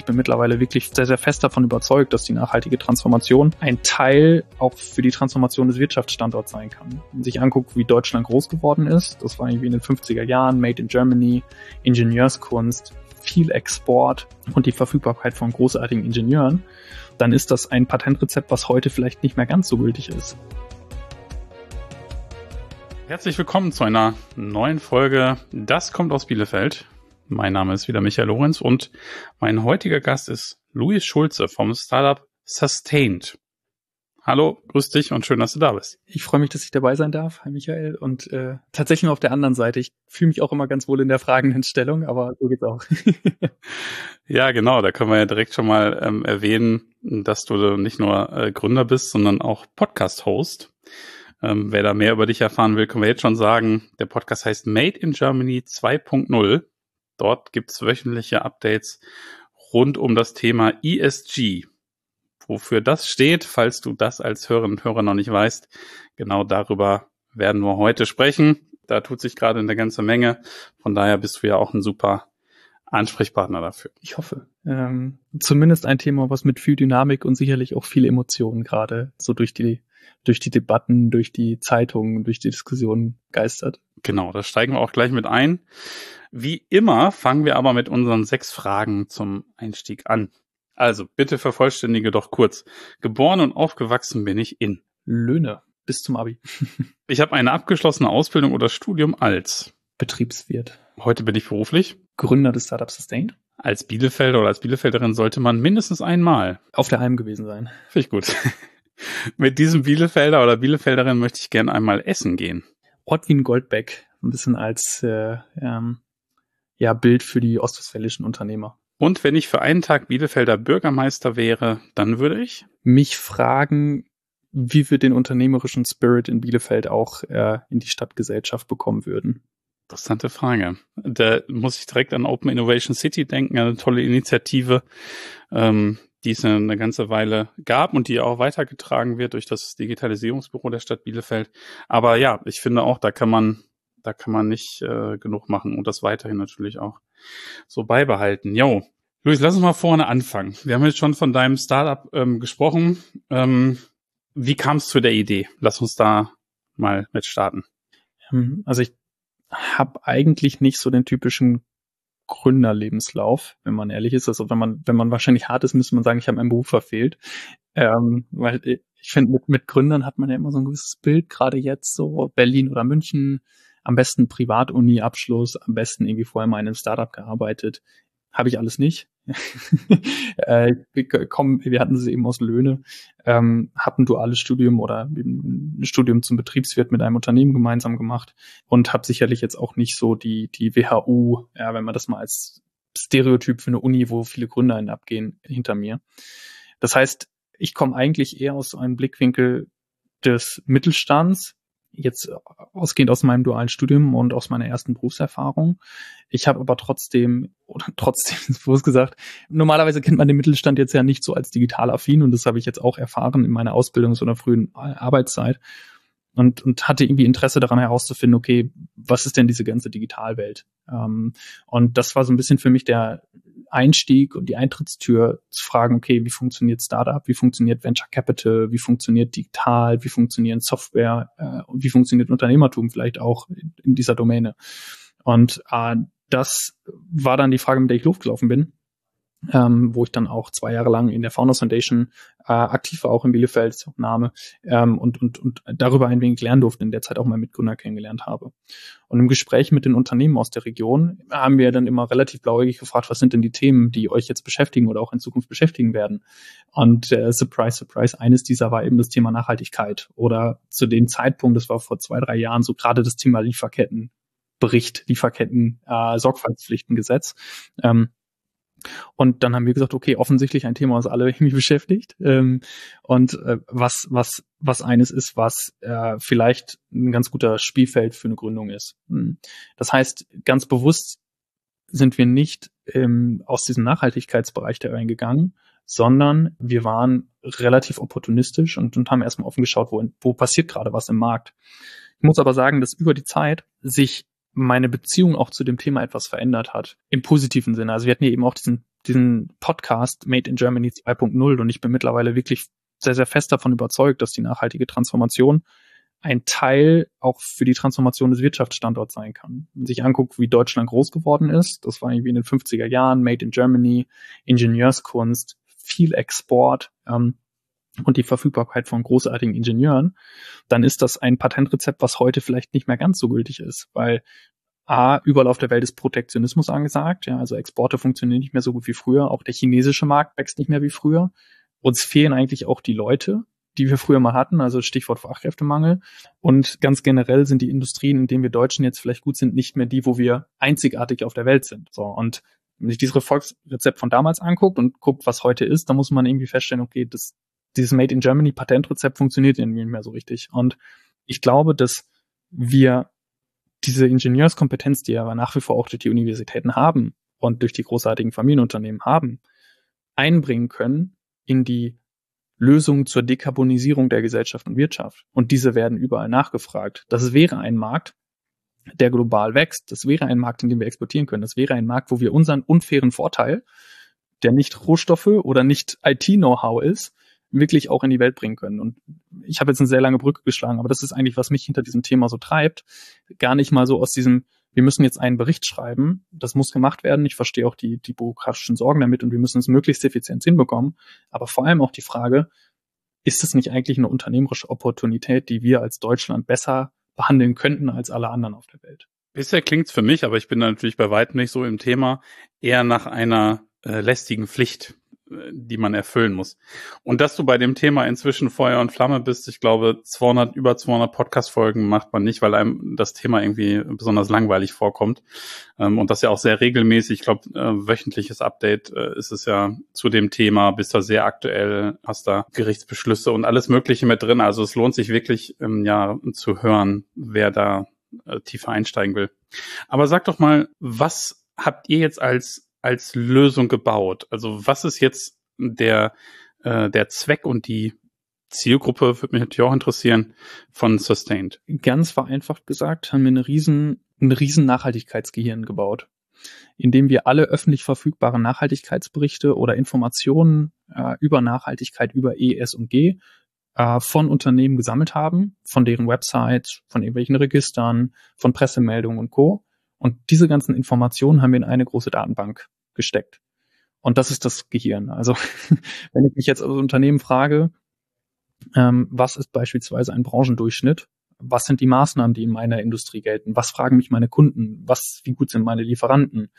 bin mittlerweile wirklich sehr, sehr fest davon überzeugt, dass die nachhaltige Transformation ein Teil auch für die Transformation des Wirtschaftsstandorts sein kann. Wenn man sich anguckt, wie Deutschland groß geworden ist, das war irgendwie in den 50er Jahren, Made in Germany, Ingenieurskunst, viel Export und die Verfügbarkeit von großartigen Ingenieuren, dann ist das ein Patentrezept, was heute vielleicht nicht mehr ganz so gültig ist. Herzlich willkommen zu einer neuen Folge Das kommt aus Bielefeld. Mein Name ist wieder Michael Lorenz und mein heutiger Gast ist Luis Schulze vom Startup Sustained. Hallo, grüß dich und schön, dass du da bist. Ich freue mich, dass ich dabei sein darf, Hi Michael. Und tatsächlich noch auf der anderen Seite. Ich fühle mich auch immer ganz wohl in der fragenden Stellung, aber so geht's auch. Ja, genau. Da können wir ja direkt schon mal erwähnen, dass du nicht nur Gründer bist, sondern auch Podcast-Host. Wer da mehr über dich erfahren will, können wir jetzt schon sagen, der Podcast heißt Made in Germany 2.0. Dort gibt's wöchentliche Updates rund um das Thema ESG. Wofür das steht, falls du das als Hörerin und Hörer noch nicht weißt, genau darüber werden wir heute sprechen. Da tut sich gerade eine ganze Menge. Von daher bist du ja auch ein super Ansprechpartner dafür. Ich hoffe. Zumindest ein Thema, was mit viel Dynamik und sicherlich auch viel Emotionen gerade so durch die Debatten, durch die Zeitungen, durch die Diskussionen geistert. Genau, da steigen wir auch gleich mit ein. Wie immer fangen wir aber mit unseren 6 Fragen zum Einstieg an. Also, bitte vervollständige doch kurz. Geboren und aufgewachsen bin ich in Löhne bis zum Abi. Ich habe eine abgeschlossene Ausbildung oder Studium als Betriebswirt. Heute bin ich beruflich Gründer des Startups Sustained. Als Bielefelder oder als Bielefelderin sollte man mindestens einmal auf der Alm gewesen sein. Finde ich gut. Mit diesem Bielefelder oder Bielefelderin möchte ich gerne einmal essen gehen. Ort Wien Goldbeck, ein bisschen als Bild für die ostwestfälischen Unternehmer. Und wenn ich für einen Tag Bielefelder Bürgermeister wäre, dann würde ich mich fragen, wie wir den unternehmerischen Spirit in Bielefeld auch in die Stadtgesellschaft bekommen würden. Interessante Frage. Da muss ich direkt an Open Innovation City denken, eine tolle Initiative, die es eine ganze Weile gab und die auch weitergetragen wird durch das Digitalisierungsbüro der Stadt Bielefeld. Aber ja, ich finde auch, da kann man nicht genug machen und das weiterhin natürlich auch so beibehalten. Jo, Luis, lass uns mal vorne anfangen. Wir haben jetzt schon von deinem Startup gesprochen. Wie kam es zu der Idee? Lass uns da mal mit starten. Also ich habe eigentlich nicht so den typischen Gründerlebenslauf, wenn man ehrlich ist. Also wenn man wahrscheinlich hart ist, müsste man sagen, ich habe meinen Beruf verfehlt. Weil ich finde, mit Gründern hat man ja immer so ein gewisses Bild, gerade jetzt so Berlin oder München, am besten Privat-Uni-Abschluss, am besten irgendwie vorher mal in einem Startup gearbeitet. Habe ich alles nicht. Wir hatten sie eben aus Löhne, hab ein duales Studium oder ein Studium zum Betriebswirt mit einem Unternehmen gemeinsam gemacht und habe sicherlich jetzt auch nicht so die WHU, wenn man das mal als Stereotyp für eine Uni, wo viele Gründer abgehen, hinter mir. Das heißt, ich komme eigentlich eher aus so einem Blickwinkel des Mittelstands, jetzt ausgehend aus meinem dualen Studium und aus meiner ersten Berufserfahrung. Ich habe aber trotzdem, bewusst gesagt, normalerweise kennt man den Mittelstand jetzt ja nicht so als digital affin und das habe ich jetzt auch erfahren in meiner Ausbildung, so einer frühen Arbeitszeit und hatte irgendwie Interesse daran herauszufinden, okay, was ist denn diese ganze Digitalwelt? Und das war so ein bisschen für mich der Einstieg und die Eintrittstür zu fragen, okay, wie funktioniert Startup, wie funktioniert Venture Capital, wie funktioniert digital, wie funktioniert Software und wie funktioniert Unternehmertum vielleicht auch in dieser Domäne. Und das war dann die Frage, mit der ich losgelaufen bin, wo ich dann auch 2 Jahre lang in der Founders Foundation aktiv war, auch in Bielefeld, ist auch ein Name, und darüber ein wenig lernen durfte, in der Zeit auch mal Mitgründer kennengelernt habe. Und im Gespräch mit den Unternehmen aus der Region haben wir dann immer relativ blauäugig gefragt, was sind denn die Themen, die euch jetzt beschäftigen oder auch in Zukunft beschäftigen werden? Und surprise, surprise, eines dieser war eben das Thema Nachhaltigkeit. Oder zu dem Zeitpunkt, das war vor 2, 3 Jahren, so gerade das Thema Lieferkettenbericht, Sorgfaltspflichtengesetz. Und dann haben wir gesagt, okay, offensichtlich ein Thema, was alle irgendwie beschäftigt. Was eines ist, was vielleicht ein ganz guter Spielfeld für eine Gründung ist. Das heißt, ganz bewusst sind wir nicht aus diesem Nachhaltigkeitsbereich da reingegangen, sondern wir waren relativ opportunistisch und haben erstmal offen geschaut, wo passiert gerade was im Markt. Ich muss aber sagen, dass über die Zeit sich meine Beziehung auch zu dem Thema etwas verändert hat. Im positiven Sinne. Also wir hatten ja eben auch diesen Podcast Made in Germany 2.0 und ich bin mittlerweile wirklich sehr, sehr fest davon überzeugt, dass die nachhaltige Transformation ein Teil auch für die Transformation des Wirtschaftsstandorts sein kann. Wenn man sich anguckt, wie Deutschland groß geworden ist, das war irgendwie in den 50er Jahren, Made in Germany, Ingenieurskunst, viel Export und die Verfügbarkeit von großartigen Ingenieuren, dann ist das ein Patentrezept, was heute vielleicht nicht mehr ganz so gültig ist, weil überall auf der Welt ist Protektionismus angesagt, ja, also Exporte funktionieren nicht mehr so gut wie früher, auch der chinesische Markt wächst nicht mehr wie früher. Uns fehlen eigentlich auch die Leute, die wir früher mal hatten, also Stichwort Fachkräftemangel. Und ganz generell sind die Industrien, in denen wir Deutschen jetzt vielleicht gut sind, nicht mehr die, wo wir einzigartig auf der Welt sind. So, und wenn man sich dieses Erfolgsrezept von damals anguckt und guckt, was heute ist, dann muss man irgendwie feststellen, okay, dieses Made in Germany Patentrezept funktioniert irgendwie nicht mehr so richtig. Und ich glaube, dass wir diese Ingenieurskompetenz, die aber nach wie vor auch durch die Universitäten haben und durch die großartigen Familienunternehmen haben, einbringen können in die Lösungen zur Dekarbonisierung der Gesellschaft und Wirtschaft. Und diese werden überall nachgefragt. Das wäre ein Markt, der global wächst. Das wäre ein Markt, in dem wir exportieren können. Das wäre ein Markt, wo wir unseren unfairen Vorteil, der nicht Rohstoffe oder nicht IT-Know-how ist, wirklich auch in die Welt bringen können. Und ich habe jetzt eine sehr lange Brücke geschlagen, aber das ist eigentlich, was mich hinter diesem Thema so treibt. Gar nicht mal so aus diesem, wir müssen jetzt einen Bericht schreiben, das muss gemacht werden. Ich verstehe auch die bürokratischen Sorgen damit und wir müssen es möglichst effizient hinbekommen. Aber vor allem auch die Frage, ist es nicht eigentlich eine unternehmerische Opportunität, die wir als Deutschland besser behandeln könnten als alle anderen auf der Welt? Bisher klingt's für mich, aber ich bin da natürlich bei weitem nicht so im Thema, eher nach einer lästigen Pflicht, die man erfüllen muss. Und dass du bei dem Thema inzwischen Feuer und Flamme bist, ich glaube, über 200 Podcast-Folgen macht man nicht, weil einem das Thema irgendwie besonders langweilig vorkommt. Und das ja auch sehr regelmäßig, ich glaube, wöchentliches Update ist es ja zu dem Thema, bist da sehr aktuell, hast da Gerichtsbeschlüsse und alles Mögliche mit drin. Also es lohnt sich wirklich, zu hören, wer da tiefer einsteigen will. Aber sag doch mal, was habt ihr jetzt als Lösung gebaut? Also was ist jetzt der Zweck und die Zielgruppe, würde mich natürlich auch interessieren, von Sustained? Ganz vereinfacht gesagt haben wir ein riesen Nachhaltigkeitsgehirn gebaut, indem wir alle öffentlich verfügbaren Nachhaltigkeitsberichte oder Informationen über Nachhaltigkeit, über E, S und G von Unternehmen gesammelt haben, von deren Websites, von irgendwelchen Registern, von Pressemeldungen und Co. Und diese ganzen Informationen haben wir in eine große Datenbank gesteckt. Und das ist das Gehirn. Also wenn ich mich jetzt als Unternehmen frage, was ist beispielsweise ein Branchendurchschnitt? Was sind die Maßnahmen, die in meiner Industrie gelten? Was fragen mich meine Kunden? Wie gut sind meine Lieferanten?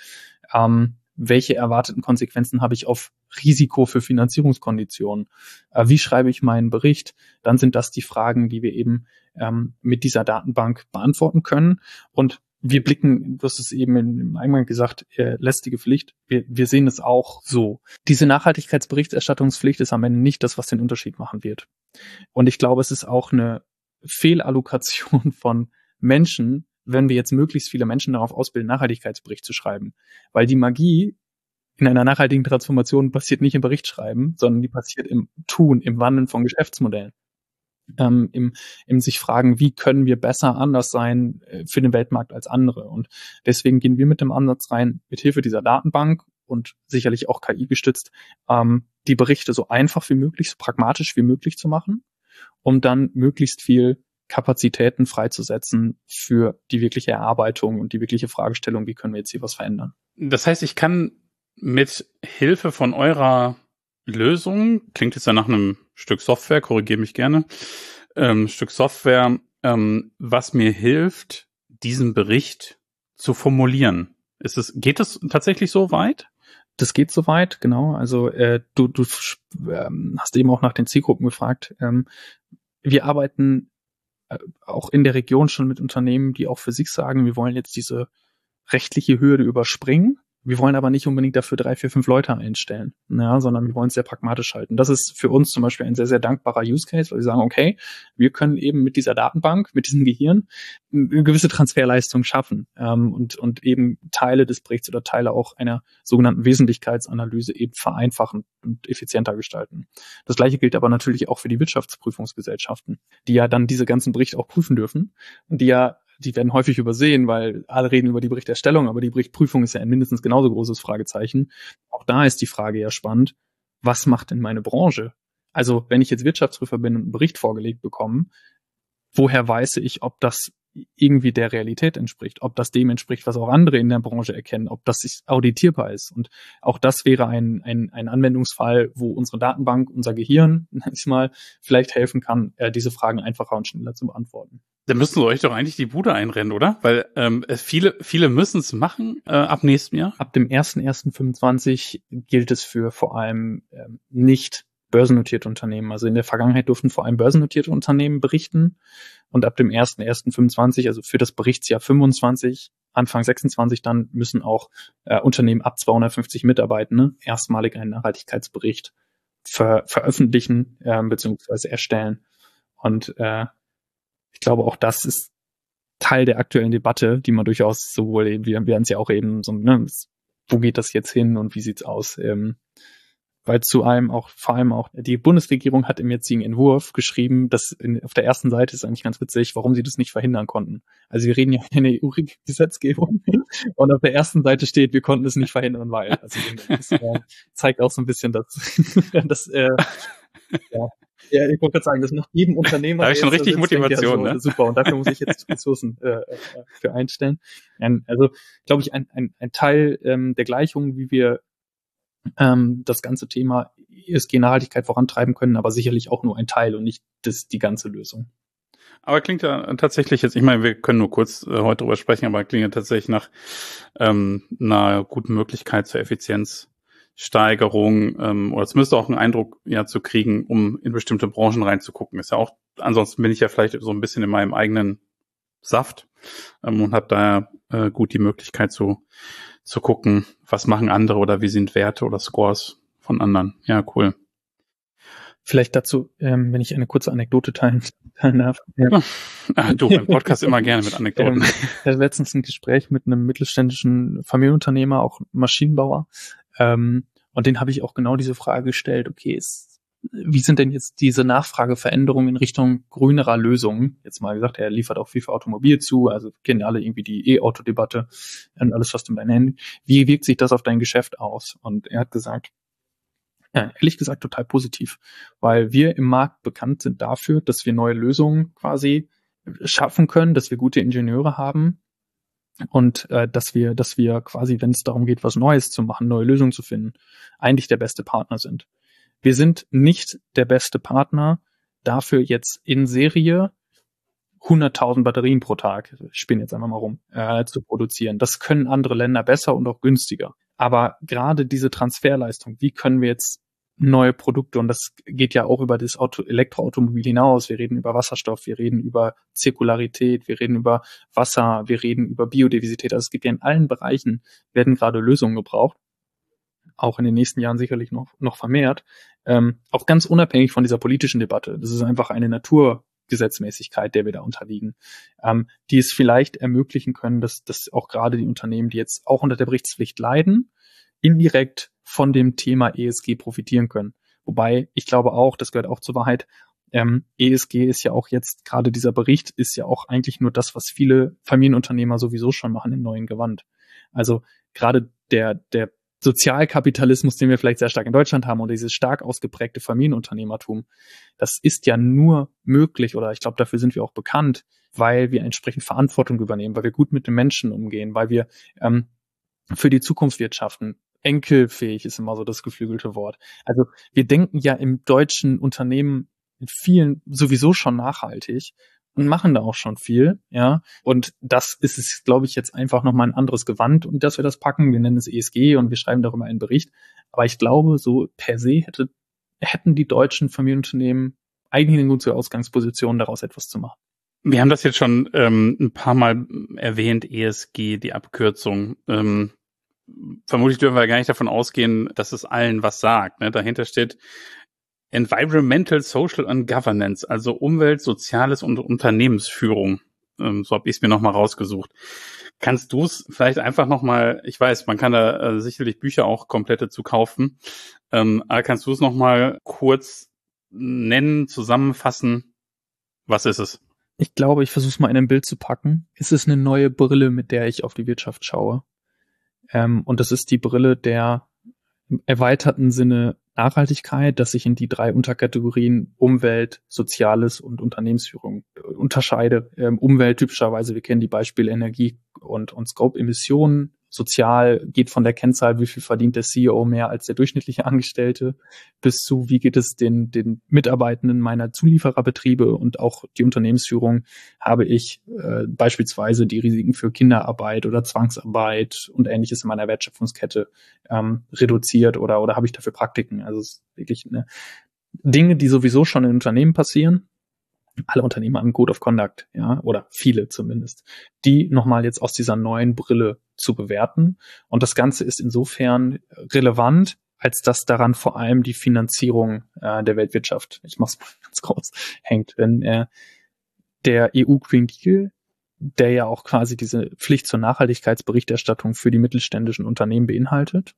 Welche erwarteten Konsequenzen habe ich auf Risiko für Finanzierungskonditionen? Wie schreibe ich meinen Bericht? Dann sind das die Fragen, die wir eben mit dieser Datenbank beantworten können. Und wir blicken, du hast es eben im Eingang gesagt, lästige Pflicht. Wir sehen es auch so. Diese Nachhaltigkeitsberichterstattungspflicht ist am Ende nicht das, was den Unterschied machen wird. Und ich glaube, es ist auch eine Fehlallokation von Menschen, wenn wir jetzt möglichst viele Menschen darauf ausbilden, Nachhaltigkeitsbericht zu schreiben. Weil die Magie in einer nachhaltigen Transformation passiert nicht im Berichtschreiben, sondern die passiert im Tun, im Wandeln von Geschäftsmodellen. Im sich fragen, wie können wir besser anders sein für den Weltmarkt als andere. Und deswegen gehen wir mit dem Ansatz rein, mit Hilfe dieser Datenbank und sicherlich auch KI gestützt, die Berichte so einfach wie möglich, so pragmatisch wie möglich zu machen, um dann möglichst viel Kapazitäten freizusetzen für die wirkliche Erarbeitung und die wirkliche Fragestellung, wie können wir jetzt hier was verändern. Das heißt, ich kann mit Hilfe von eurer Lösung, klingt jetzt ja nach einem Stück Software, korrigiere mich gerne, Stück Software, was mir hilft, diesen Bericht zu formulieren. Geht es tatsächlich so weit? Das geht so weit, genau. Also du hast eben auch nach den Zielgruppen gefragt. Wir arbeiten auch in der Region schon mit Unternehmen, die auch für sich sagen, wir wollen jetzt diese rechtliche Hürde überspringen. Wir wollen aber nicht unbedingt dafür 3, 4, 5 Leute einstellen, sondern wir wollen es sehr pragmatisch halten. Das ist für uns zum Beispiel ein sehr, sehr dankbarer Use Case, weil wir sagen, okay, wir können eben mit dieser Datenbank, mit diesem Gehirn eine gewisse Transferleistung schaffen und eben Teile des Berichts oder Teile auch einer sogenannten Wesentlichkeitsanalyse eben vereinfachen und effizienter gestalten. Das Gleiche gilt aber natürlich auch für die Wirtschaftsprüfungsgesellschaften, die ja dann diese ganzen Berichte auch prüfen dürfen und die ja die werden häufig übersehen, weil alle reden über die Berichterstellung, aber die Berichtprüfung ist ja ein mindestens genauso großes Fragezeichen. Auch da ist die Frage ja spannend, was macht denn meine Branche? Also wenn ich jetzt Wirtschaftsprüfer bin und einen Bericht vorgelegt bekomme, woher weiß ich, ob das irgendwie der Realität entspricht, ob das dem entspricht, was auch andere in der Branche erkennen, ob das auditierbar ist. Und auch das wäre ein Anwendungsfall, wo unsere Datenbank, unser Gehirn, mal vielleicht helfen kann, diese Fragen einfacher und schneller zu beantworten. Da müssen sie euch doch eigentlich die Bude einrennen, oder? Weil viele müssen es machen ab nächstem Jahr. Ab dem 1.1.25 gilt es für vor allem nicht börsennotierte Unternehmen. Also in der Vergangenheit durften vor allem börsennotierte Unternehmen berichten. Und ab dem 1.1.25, also für das Berichtsjahr 25, Anfang 26 dann, müssen auch Unternehmen ab 250 Mitarbeitende erstmalig einen Nachhaltigkeitsbericht veröffentlichen bzw. erstellen. Und ich glaube, auch das ist Teil der aktuellen Debatte, die man durchaus sowohl, wir werden es ja auch eben so, ne, wo geht das jetzt hin und wie sieht's aus? Weil vor allem auch die Bundesregierung hat im jetzigen Entwurf geschrieben, dass auf der ersten Seite ist eigentlich ganz witzig, warum sie das nicht verhindern konnten. Also wir reden ja in der EU-Gesetzgebung und auf der ersten Seite steht, wir konnten es nicht verhindern, weil. Also das zeigt auch so ein bisschen, dass ja, ich wollte gerade sagen, das macht jedem Unternehmer. Da habe ich schon richtig Motivation, ne? Super, und dafür muss ich jetzt Ressourcen für einstellen. Also, glaube ich, ein Teil der Gleichung, wie wir das ganze Thema ESG-Nachhaltigkeit vorantreiben können, aber sicherlich auch nur ein Teil und nicht die ganze Lösung. Aber klingt ja tatsächlich jetzt, ich meine, wir können nur kurz heute drüber sprechen, aber klingt ja tatsächlich nach einer guten Möglichkeit zur Effizienzsteigerung oder zumindest auch einen Eindruck ja zu kriegen, um in bestimmte Branchen reinzugucken. Ist ja auch, ansonsten bin ich ja vielleicht so ein bisschen in meinem eigenen Saft und habe da gut die Möglichkeit zu gucken, was machen andere oder wie sind Werte oder Scores von anderen. Ja, cool. Vielleicht dazu, wenn ich eine kurze Anekdote teilen darf. Ja. Du, im Podcast immer gerne mit Anekdoten. Ich hatte letztens ein Gespräch mit einem mittelständischen Familienunternehmer, auch Maschinenbauer, und den habe ich auch genau diese Frage gestellt, okay, wie sind denn jetzt diese Nachfrageveränderungen in Richtung grünerer Lösungen? Jetzt mal gesagt, er liefert auch viel für Automobil zu, also kennen alle irgendwie die E-Auto-Debatte und alles, was du in deinen Händen. Wie wirkt sich das auf dein Geschäft aus? Und er hat gesagt, ja, ehrlich gesagt total positiv, weil wir im Markt bekannt sind dafür, dass wir neue Lösungen quasi schaffen können, dass wir gute Ingenieure haben und dass wir quasi, wenn es darum geht, was Neues zu machen, neue Lösungen zu finden, eigentlich der beste Partner sind. Wir sind nicht der beste Partner dafür, jetzt in Serie 100.000 Batterien pro Tag, ich spinne jetzt einfach mal rum, zu produzieren. Das können andere Länder besser und auch günstiger. Aber gerade diese Transferleistung, wie können wir jetzt neue Produkte, und das geht ja auch über das Elektroautomobil hinaus, wir reden über Wasserstoff, wir reden über Zirkularität, wir reden über Wasser, wir reden über Biodiversität. Also es gibt ja in allen Bereichen, werden gerade Lösungen gebraucht. Auch in den nächsten Jahren sicherlich noch vermehrt, auch ganz unabhängig von dieser politischen Debatte. Das ist einfach eine Naturgesetzmäßigkeit, der wir da unterliegen, die es vielleicht ermöglichen können, dass auch gerade die Unternehmen, die jetzt auch unter der Berichtspflicht leiden, indirekt von dem Thema ESG profitieren können. Wobei, ich glaube auch, das gehört auch zur Wahrheit, ESG ist ja auch jetzt, gerade dieser Bericht ist ja auch eigentlich nur das, was viele Familienunternehmer sowieso schon machen im neuen Gewand. Also gerade der Sozialkapitalismus, den wir vielleicht sehr stark in Deutschland haben, und dieses stark ausgeprägte Familienunternehmertum, das ist ja nur möglich, oder ich glaube, dafür sind wir auch bekannt, weil wir entsprechend Verantwortung übernehmen, weil wir gut mit den Menschen umgehen, weil wir für die Zukunft wirtschaften. Enkelfähig ist immer so das geflügelte Wort. Also wir denken ja im deutschen Unternehmen in vielen sowieso schon nachhaltig und machen da auch schon viel, ja. Und das ist es, glaube ich, jetzt einfach nochmal ein anderes Gewand, und dass wir das packen. Wir nennen es ESG und wir schreiben darüber einen Bericht. Aber ich glaube, so per se hätten die deutschen Familienunternehmen eigentlich eine gute Ausgangsposition, daraus etwas zu machen. Wir haben das jetzt schon ein paar Mal erwähnt, ESG, die Abkürzung. Vermutlich dürfen wir gar nicht davon ausgehen, dass es allen was sagt. Ne? Dahinter steht Environmental, Social and Governance, also Umwelt, Soziales und Unternehmensführung. So habe ich es mir nochmal rausgesucht. Kannst du es vielleicht einfach nochmal, ich weiß, man kann da sicherlich Bücher auch komplette zu kaufen, aber kannst du es nochmal kurz nennen, zusammenfassen? Was ist es? Ich glaube, ich versuche es mal in ein Bild zu packen. Es ist eine neue Brille, mit der ich auf die Wirtschaft schaue. Und das ist die Brille der im erweiterten Sinne Nachhaltigkeit, dass ich in die 3 Unterkategorien Umwelt, Soziales und Unternehmensführung unterscheide. Umwelt typischerweise, wir kennen die Beispiele Energie und Scope-Emissionen. Sozial geht von der Kennzahl, wie viel verdient der CEO mehr als der durchschnittliche Angestellte, bis zu, wie geht es den Mitarbeitenden meiner Zuliefererbetriebe, und auch die Unternehmensführung habe ich beispielsweise die Risiken für Kinderarbeit oder Zwangsarbeit und Ähnliches in meiner Wertschöpfungskette reduziert oder habe ich dafür Praktiken. Also es ist wirklich Dinge, die sowieso schon in Unternehmen passieren. Alle Unternehmen haben Code of Conduct, ja, oder viele zumindest, die nochmal jetzt aus dieser neuen Brille zu bewerten. Und das Ganze ist insofern relevant, als dass daran vor allem die Finanzierung der Weltwirtschaft, ich mach's mal ganz kurz, hängt. Wenn der EU Green Deal, der ja auch quasi diese Pflicht zur Nachhaltigkeitsberichterstattung für die mittelständischen Unternehmen beinhaltet,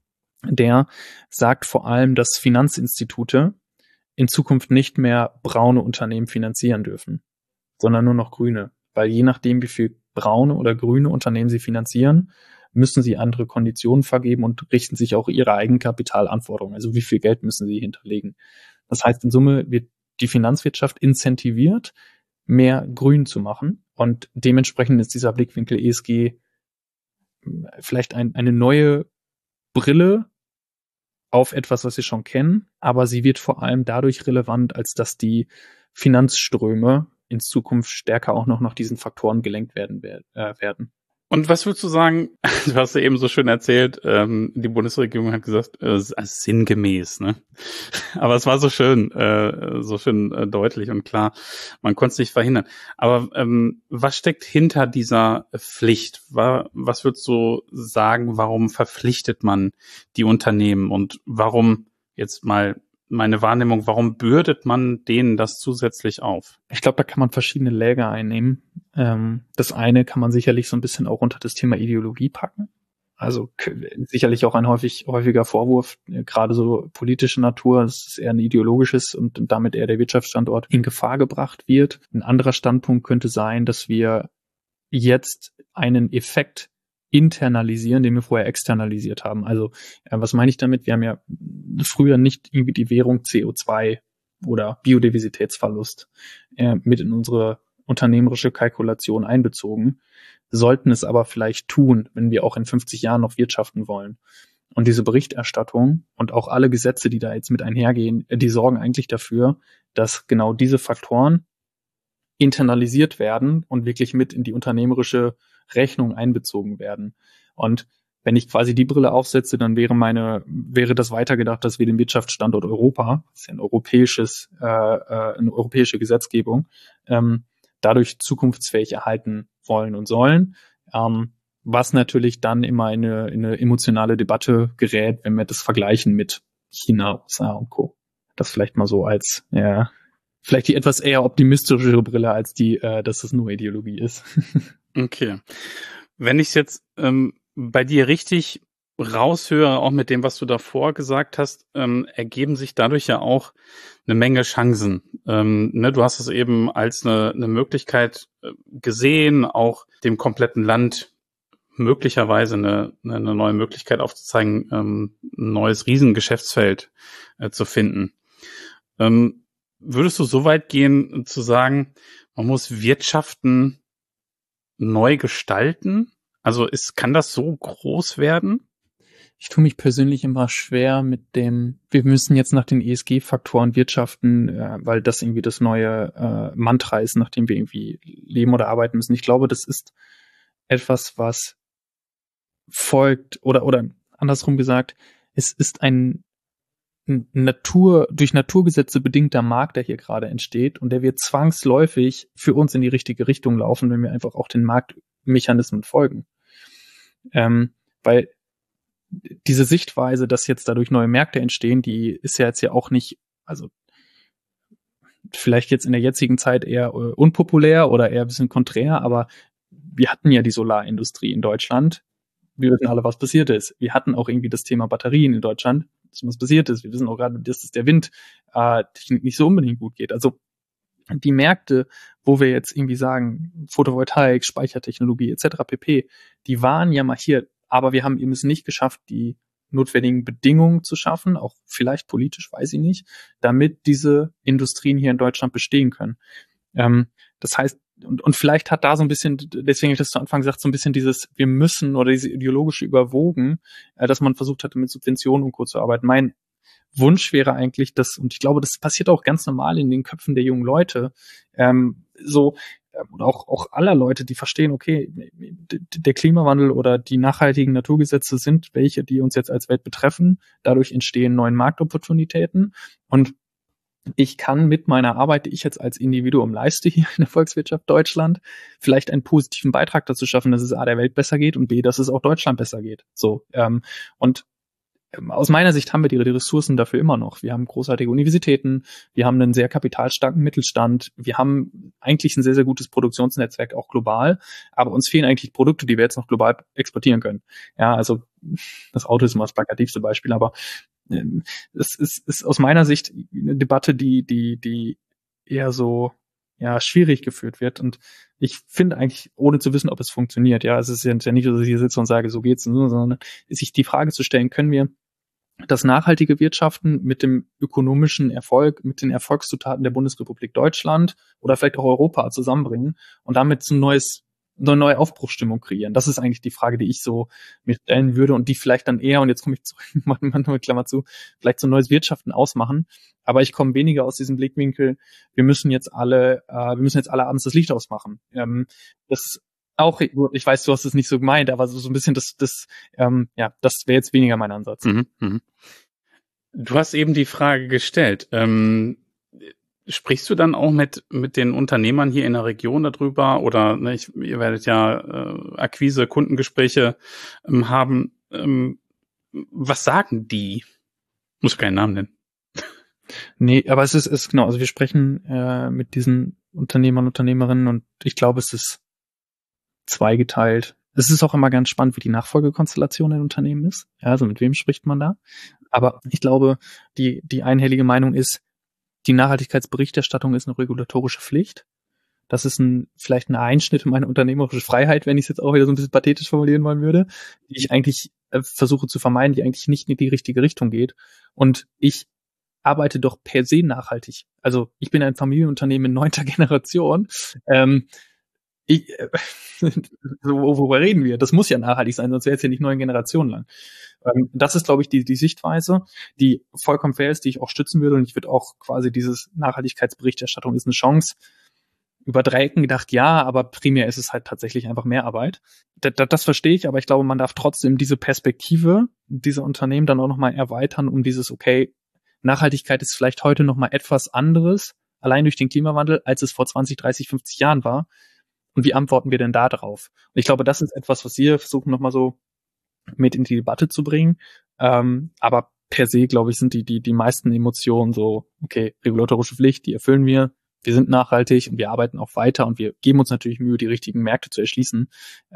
der sagt vor allem, dass Finanzinstitute in Zukunft nicht mehr braune Unternehmen finanzieren dürfen, sondern nur noch grüne. Weil je nachdem, wie viel braune oder grüne Unternehmen sie finanzieren, müssen sie andere Konditionen vergeben und richten sich auch ihre Eigenkapitalanforderungen. Also wie viel Geld müssen sie hinterlegen. Das heißt, in Summe wird die Finanzwirtschaft incentiviert, mehr grün zu machen. Und dementsprechend ist dieser Blickwinkel ESG vielleicht eine neue Brille auf etwas, was wir schon kennen, aber sie wird vor allem dadurch relevant, als dass die Finanzströme in Zukunft stärker auch noch nach diesen Faktoren gelenkt werden. Und was würdest du sagen, du hast ja eben so schön erzählt, die Bundesregierung hat gesagt, sinngemäß, ne? Aber es war so schön deutlich und klar, man konnte es nicht verhindern. Aber was steckt hinter dieser Pflicht? Was würdest du sagen, warum verpflichtet man die Unternehmen und warum, jetzt mal meine Wahrnehmung, warum bürdet man denen das zusätzlich auf? Ich glaube, da kann man verschiedene Läger einnehmen. Das eine kann man sicherlich so ein bisschen auch unter das Thema Ideologie packen. Also sicherlich auch ein häufiger Vorwurf, gerade so politische Natur, dass es eher ein ideologisches und damit eher der Wirtschaftsstandort in Gefahr gebracht wird. Ein anderer Standpunkt könnte sein, dass wir jetzt einen Effekt internalisieren, den wir vorher externalisiert haben. Also was meine ich damit? Wir haben ja früher nicht irgendwie die Währung CO2 oder Biodiversitätsverlust mit in unsere unternehmerische Kalkulation einbezogen, sollten es aber vielleicht tun, wenn wir auch in 50 Jahren noch wirtschaften wollen. Und diese Berichterstattung und auch alle Gesetze, die da jetzt mit einhergehen, die sorgen eigentlich dafür, dass genau diese Faktoren internalisiert werden und wirklich mit in die unternehmerische Rechnung einbezogen werden. Und wenn ich quasi die Brille aufsetze, dann wäre das weitergedacht, dass wir den Wirtschaftsstandort Europa, das ist ja eine europäische Gesetzgebung, dadurch zukunftsfähig erhalten wollen und sollen, was natürlich dann immer in eine emotionale Debatte gerät, wenn wir das vergleichen mit China, USA und Co. Das vielleicht mal so als, ja, vielleicht die etwas eher optimistischere Brille als die, dass es nur Ideologie ist. Okay. Wenn ich es jetzt bei dir richtig raushöre, auch mit dem, was du davor gesagt hast, ergeben sich dadurch ja auch eine Menge Chancen. Du hast es eben als eine Möglichkeit gesehen, auch dem kompletten Land möglicherweise eine neue Möglichkeit aufzuzeigen, ein neues Riesengeschäftsfeld zu finden. Würdest du so weit gehen, zu sagen, man muss Wirtschaften neu gestalten? Also kann das so groß werden? Ich tue mich persönlich immer schwer mit wir müssen jetzt nach den ESG-Faktoren wirtschaften, weil das irgendwie das neue Mantra ist, nach dem wir irgendwie leben oder arbeiten müssen. Ich glaube, das ist etwas, was folgt, oder andersrum gesagt, es ist ein durch Naturgesetze bedingter Markt, der hier gerade entsteht, und der wird zwangsläufig für uns in die richtige Richtung laufen, wenn wir einfach auch den Marktmechanismen folgen. Weil diese Sichtweise, dass jetzt dadurch neue Märkte entstehen, die ist ja jetzt ja auch nicht, also vielleicht jetzt in der jetzigen Zeit eher unpopulär oder eher ein bisschen konträr, aber wir hatten ja die Solarindustrie in Deutschland. Wir wissen alle, was passiert ist. Wir hatten auch irgendwie das Thema Batterien in Deutschland, was passiert ist. Wir wissen auch gerade, dass es der Wind Technik nicht so unbedingt gut geht. Also die Märkte, wo wir jetzt irgendwie sagen, Photovoltaik, Speichertechnologie etc. pp., die waren ja mal hier, aber wir haben eben es nicht geschafft, die notwendigen Bedingungen zu schaffen, auch vielleicht politisch, weiß ich nicht, damit diese Industrien hier in Deutschland bestehen können. Das heißt, und vielleicht hat da so ein bisschen, deswegen habe ich das zu Anfang gesagt, so ein bisschen dieses wir müssen oder diese ideologische Überwogen, dass man versucht hatte, mit Subventionen und Co. zu arbeiten. Mein Wunsch wäre eigentlich, dass, und ich glaube, das passiert auch ganz normal in den Köpfen der jungen Leute, und auch aller Leute, die verstehen, okay, der Klimawandel oder die nachhaltigen Naturgesetze sind welche, die uns jetzt als Welt betreffen. Dadurch entstehen neue Marktopportunitäten. Und ich kann mit meiner Arbeit, die ich jetzt als Individuum leiste hier in der Volkswirtschaft Deutschland, vielleicht einen positiven Beitrag dazu schaffen, dass es A, der Welt besser geht und B, dass es auch Deutschland besser geht. Und aus meiner Sicht haben wir die Ressourcen dafür immer noch. Wir haben großartige Universitäten, wir haben einen sehr kapitalstarken Mittelstand, wir haben eigentlich ein sehr, sehr gutes Produktionsnetzwerk, auch global, aber uns fehlen eigentlich Produkte, die wir jetzt noch global exportieren können. Ja, also das Auto ist immer das plakativste Beispiel, aber es ist aus meiner Sicht eine Debatte, die eher so schwierig geführt wird. Und ich finde eigentlich, ohne zu wissen, ob es funktioniert, es ist ja nicht so, dass ich hier sitze und sage, so geht's, sondern sich die Frage zu stellen, können wir das nachhaltige Wirtschaften mit dem ökonomischen Erfolg, mit den Erfolgszutaten der Bundesrepublik Deutschland oder vielleicht auch Europa zusammenbringen und damit eine neue Aufbruchsstimmung kreieren? Das ist eigentlich die Frage, die ich so mir stellen würde und die vielleicht dann eher, und jetzt komme ich zurück, manchmal Klammer zu, vielleicht so ein neues Wirtschaften ausmachen. Aber ich komme weniger aus diesem Blickwinkel, wir müssen jetzt alle abends das Licht ausmachen. Das auch, ich weiß, du hast es nicht so gemeint, aber so ein bisschen das wäre jetzt weniger mein Ansatz. Mhm, mhm. Du hast eben die Frage gestellt. Sprichst du dann auch mit den Unternehmern hier in der Region darüber oder ihr werdet ja Akquise, Kundengespräche haben. Was sagen die? Muss keinen Namen nennen. Nee, aber es ist genau, also wir sprechen mit diesen Unternehmern, Unternehmerinnen und ich glaube, es ist zweigeteilt. Es ist auch immer ganz spannend, wie die Nachfolgekonstellation in Unternehmen ist. Ja, also mit wem spricht man da? Aber ich glaube, die einhellige Meinung ist, die Nachhaltigkeitsberichterstattung ist eine regulatorische Pflicht. Das ist vielleicht ein Einschnitt in meine unternehmerische Freiheit, wenn ich es jetzt auch wieder so ein bisschen pathetisch formulieren wollen würde, die ich eigentlich versuche zu vermeiden, die eigentlich nicht in die richtige Richtung geht. Und ich arbeite doch per se nachhaltig. Also ich bin ein Familienunternehmen in 9. Generation. Worüber reden wir? Das muss ja nachhaltig sein, sonst wäre es ja nicht 9 Generationen lang. Das ist, glaube ich, die Sichtweise, die vollkommen fair ist, die ich auch stützen würde. Und ich würde auch quasi dieses Nachhaltigkeitsberichterstattung ist eine Chance. Über Dreiecken gedacht, ja, aber primär ist es halt tatsächlich einfach mehr Arbeit. Das verstehe ich, aber ich glaube, man darf trotzdem diese Perspektive dieser Unternehmen dann auch nochmal erweitern, um dieses, okay, Nachhaltigkeit ist vielleicht heute nochmal etwas anderes, allein durch den Klimawandel, als es vor 20, 30, 50 Jahren war. Und wie antworten wir denn da drauf? Und ich glaube, das ist etwas, was wir versuchen nochmal so mit in die Debatte zu bringen. Aber per se, glaube ich, sind die meisten Emotionen so, okay, regulatorische Pflicht, die erfüllen wir sind nachhaltig und wir arbeiten auch weiter und wir geben uns natürlich Mühe, die richtigen Märkte zu erschließen.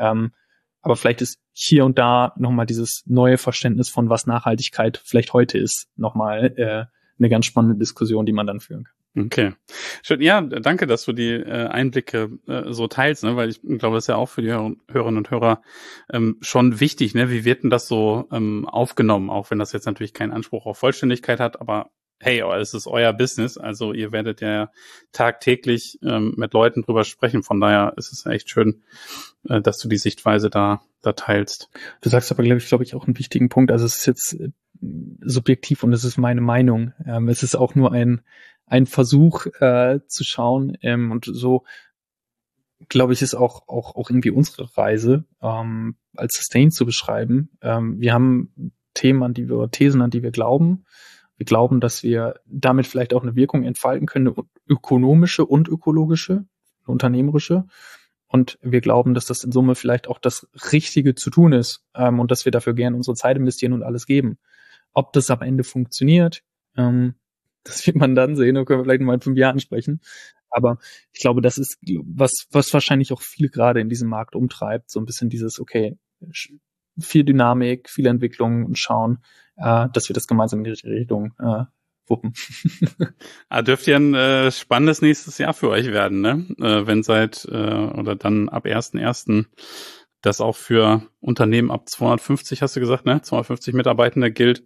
Aber vielleicht ist hier und da nochmal dieses neue Verständnis von was Nachhaltigkeit vielleicht heute ist, nochmal eine ganz spannende Diskussion, die man dann führen kann. Okay. Schön. Ja, danke, dass du die Einblicke so teilst, ne? Weil ich glaube, das ist ja auch für die Hörerinnen und Hörer schon wichtig, ne? Wie wird denn das so aufgenommen, auch wenn das jetzt natürlich keinen Anspruch auf Vollständigkeit hat, aber hey, es ist euer Business, also ihr werdet ja tagtäglich mit Leuten drüber sprechen, von daher ist es echt schön, dass du die Sichtweise da teilst. Du sagst aber, glaube ich, auch einen wichtigen Punkt, also es ist jetzt subjektiv und es ist meine Meinung, es ist auch nur ein Versuch zu schauen und so, glaube ich, ist auch irgendwie unsere Reise als Sustain zu beschreiben. Wir haben Thesen, an die wir glauben. Wir glauben, dass wir damit vielleicht auch eine Wirkung entfalten können, eine ökonomische und ökologische, eine unternehmerische. Und wir glauben, dass das in Summe vielleicht auch das Richtige zu tun ist und dass wir dafür gerne unsere Zeit investieren und alles geben. Ob das am Ende funktioniert, das wird man dann sehen, da können wir vielleicht mal in 5 Jahren sprechen. Aber ich glaube, das ist was wahrscheinlich auch viele gerade in diesem Markt umtreibt, so ein bisschen dieses, okay, viel Dynamik, viel Entwicklung und schauen, dass wir das gemeinsam in die richtige Richtung wuppen. Dürfte ja ein spannendes nächstes Jahr für euch werden, ne? Wenn oder dann ab 1.1. das auch für Unternehmen ab 250, hast du gesagt, ne? 250 Mitarbeitende gilt.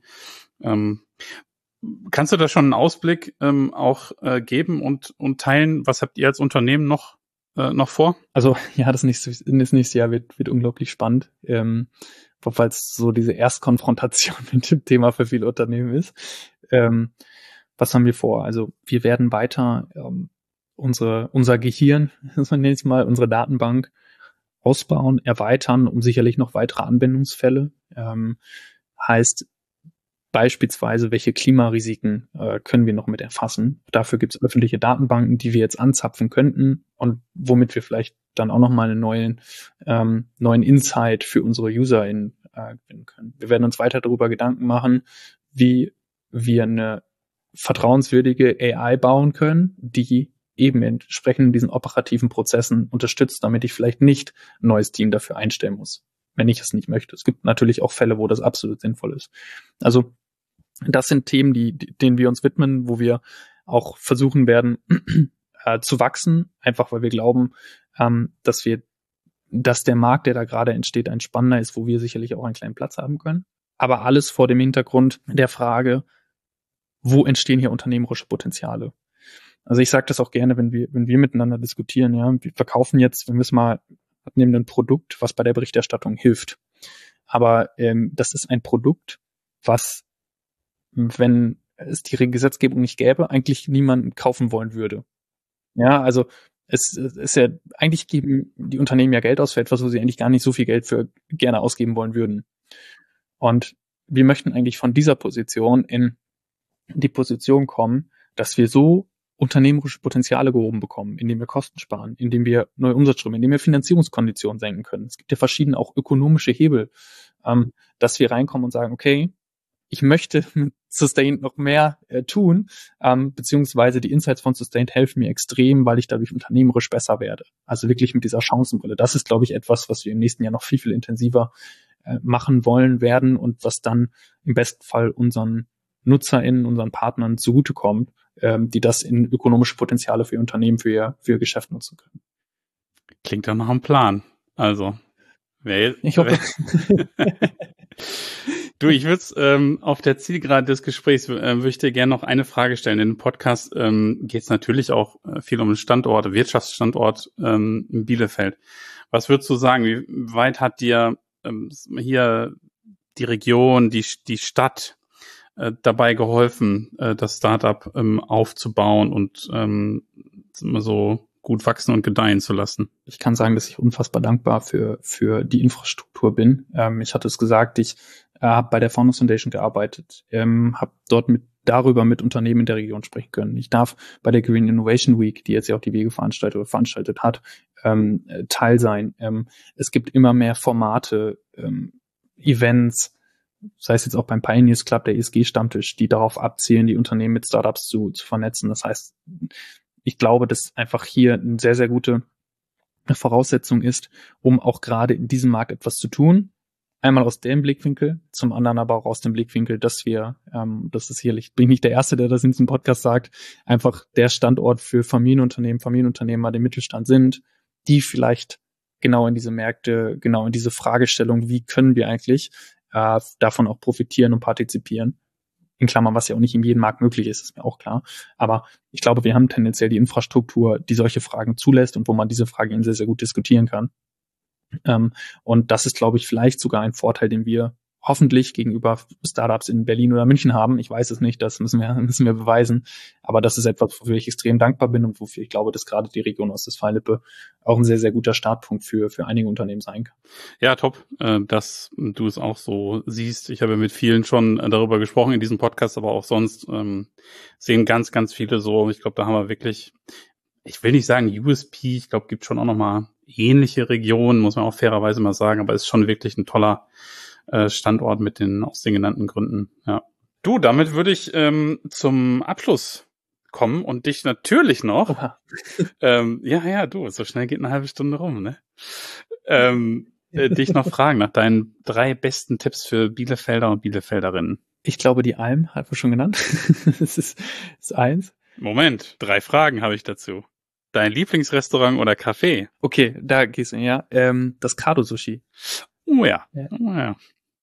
Kannst du da schon einen Ausblick auch geben und teilen? Was habt ihr als Unternehmen noch vor? Also ja, das nächste Jahr wird unglaublich spannend, weil es so diese Erstkonfrontation mit dem Thema für viele Unternehmen ist. Was haben wir vor? Also wir werden weiter unser Gehirn, so nenne ich es mal, unsere Datenbank ausbauen, erweitern, um sicherlich noch weitere Anwendungsfälle. Heißt beispielsweise, welche Klimarisiken können wir noch mit erfassen. Dafür gibt es öffentliche Datenbanken, die wir jetzt anzapfen könnten und womit wir vielleicht dann auch nochmal einen neuen Insight für unsere UserInnen gewinnen können. Wir werden uns weiter darüber Gedanken machen, wie wir eine vertrauenswürdige AI bauen können, die eben entsprechend in diesen operativen Prozessen unterstützt, damit ich vielleicht nicht ein neues Team dafür einstellen muss, wenn ich es nicht möchte. Es gibt natürlich auch Fälle, wo das absolut sinnvoll ist. Also das sind Themen, denen wir uns widmen, wo wir auch versuchen werden zu wachsen, einfach weil wir glauben, dass der Markt, der da gerade entsteht, ein spannender ist, wo wir sicherlich auch einen kleinen Platz haben können. Aber alles vor dem Hintergrund der Frage, wo entstehen hier unternehmerische Potenziale? Also ich sage das auch gerne, wenn wir miteinander diskutieren, ja, wir verkaufen jetzt, wenn wir es mal nehmen, ein Produkt, was bei der Berichterstattung hilft. Aber das ist ein Produkt, was, wenn es die Gesetzgebung nicht gäbe, eigentlich niemand kaufen wollen würde. Ja, also es ist ja, eigentlich geben die Unternehmen ja Geld aus für etwas, wo sie eigentlich gar nicht so viel Geld für gerne ausgeben wollen würden. Und wir möchten eigentlich von dieser Position in die Position kommen, dass wir so unternehmerische Potenziale gehoben bekommen, indem wir Kosten sparen, indem wir neue Umsatzströme, indem wir Finanzierungskonditionen senken können. Es gibt ja verschiedene auch ökonomische Hebel, dass wir reinkommen und sagen, okay, ich möchte mit Sustained noch mehr tun, beziehungsweise die Insights von Sustained helfen mir extrem, weil ich dadurch unternehmerisch besser werde. Also wirklich mit dieser Chancenbrille. Das ist, glaube ich, etwas, was wir im nächsten Jahr noch viel, viel intensiver machen wollen werden und was dann im besten Fall unseren NutzerInnen, unseren Partnern zugutekommt, die das in ökonomische Potenziale für ihr Unternehmen, für ihr Geschäft nutzen können. Klingt ja nach einem Plan. Also, ich hoffe. Du, ich würde auf der Zielgerade des Gesprächs würde ich dir gerne noch eine Frage stellen. In dem Podcast geht es natürlich auch viel um den Standort, Wirtschaftsstandort in Bielefeld. Was würdest du sagen? Wie weit hat dir hier die Region, die Stadt dabei geholfen, das Startup aufzubauen und so gut wachsen und gedeihen zu lassen? Ich kann sagen, dass ich unfassbar dankbar für die Infrastruktur bin. Ich hatte es gesagt, ich habe bei der Founders Foundation gearbeitet, habe dort darüber mit Unternehmen in der Region sprechen können. Ich darf bei der Green Innovation Week, die jetzt ja auch die Wege veranstaltet hat, Teil sein. Es gibt immer mehr Formate, Events, sei es jetzt auch beim Pioneers Club, der ESG-Stammtisch, die darauf abzielen, die Unternehmen mit Startups zu vernetzen. Das heißt, ich glaube, dass einfach hier eine sehr, sehr gute Voraussetzung ist, um auch gerade in diesem Markt etwas zu tun. Einmal aus dem Blickwinkel, zum anderen aber auch aus dem Blickwinkel, dass wir, das ist sicherlich, bin ich nicht der Erste, der das in diesem Podcast sagt, einfach der Standort für Familienunternehmer, den Mittelstand sind, die vielleicht genau in diese Märkte, genau in diese Fragestellung, wie können wir eigentlich davon auch profitieren und partizipieren. In Klammern, was ja auch nicht in jedem Markt möglich ist mir auch klar. Aber ich glaube, wir haben tendenziell die Infrastruktur, die solche Fragen zulässt und wo man diese Fragen sehr, sehr gut diskutieren kann. Und das ist, glaube ich, vielleicht sogar ein Vorteil, den wir hoffentlich gegenüber Startups in Berlin oder München haben. Ich weiß es nicht, das müssen wir beweisen. Aber das ist etwas, wofür ich extrem dankbar bin und wofür ich glaube, dass gerade die Region Ostwestfalen-Lippe auch ein sehr, sehr guter Startpunkt für einige Unternehmen sein kann. Ja, top, dass du es auch so siehst. Ich habe mit vielen schon darüber gesprochen in diesem Podcast, aber auch sonst sehen ganz, ganz viele so. Ich glaube, da haben wir wirklich, ich will nicht sagen USP, ich glaube, gibt schon auch nochmal ähnliche Regionen, muss man auch fairerweise mal sagen, aber es ist schon wirklich ein toller Standort aus den genannten Gründen. Ja. Du, damit würde ich zum Abschluss kommen und dich natürlich noch, du, so schnell geht eine halbe Stunde rum, ne? Dich noch fragen nach deinen 3 besten Tipps für Bielefelder und Bielefelderinnen. Ich glaube, die Alm, hat man schon genannt. Das ist 1. Moment, 3 Fragen habe ich dazu. Dein Lieblingsrestaurant oder Café? Okay, da gehst du, ja. Das Kado-Sushi. Oh ja. Ja. Oh ja.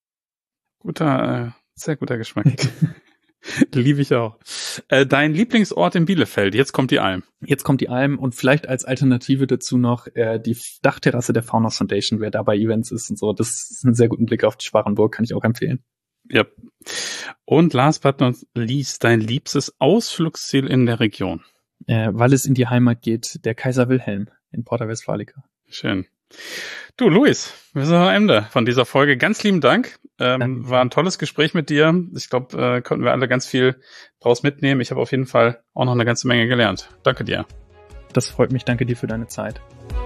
Sehr guter Geschmack. Liebe ich auch. Dein Lieblingsort in Bielefeld? Jetzt kommt die Alm. Jetzt kommt die Alm und vielleicht als Alternative dazu noch die Dachterrasse der Faunus Foundation, wer da bei Events ist und so. Das ist ein sehr guten Blick auf die Schwarenburg, kann ich auch empfehlen. Ja. Und last but not least, dein liebstes Ausflugsziel in der Region? Weil es in die Heimat geht, der Kaiser Wilhelm in Porta Westfalica. Schön. Du, Luis, wir sind am Ende von dieser Folge. Ganz lieben Dank. War ein tolles Gespräch mit dir. Ich glaube, konnten wir alle ganz viel draus mitnehmen. Ich habe auf jeden Fall auch noch eine ganze Menge gelernt. Danke dir. Das freut mich. Danke dir für deine Zeit.